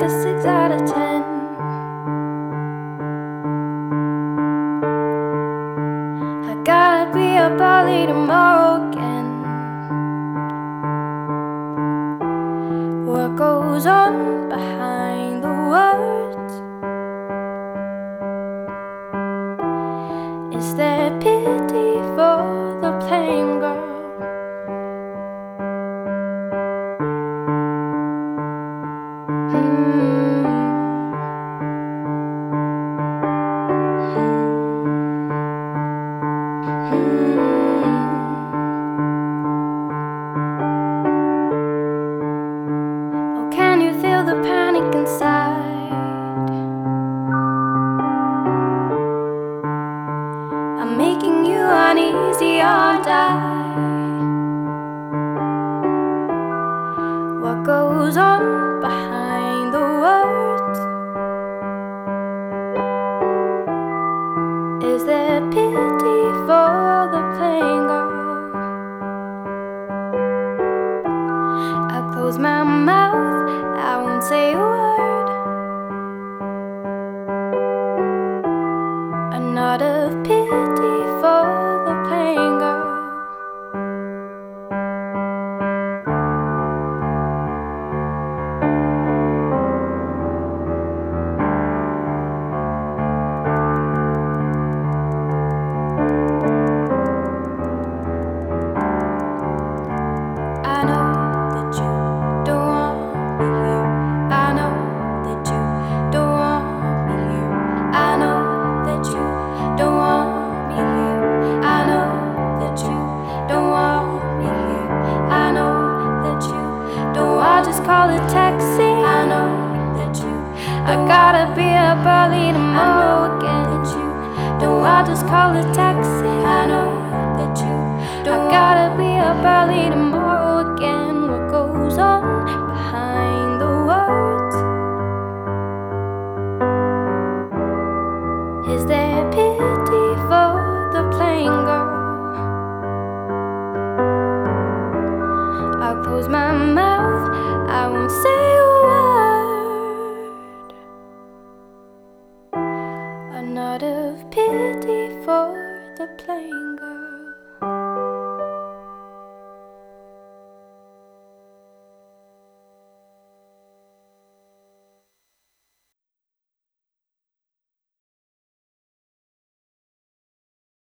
like a 6 out of 10. I gotta be up early tomorrow again. What goes on behind the words? Is there pity for the plain girl? Oh, can you feel the panic inside? I'm making you uneasy, aren't I? What goes on behind the words? Is there pity for the plain girl? I close my mouth, I won't say a word. A knot of pity for the plain girl. I know that you don't want me here. I know that you don't want me here. I know that you don't want me here. I know that you don't want me here. I know that you don't want. I'll just call a taxi. I know that you. I gotta be up early tomorrow again. That you don't. I'll just call a taxi. I know that you don't. I gotta be up early tomorrow.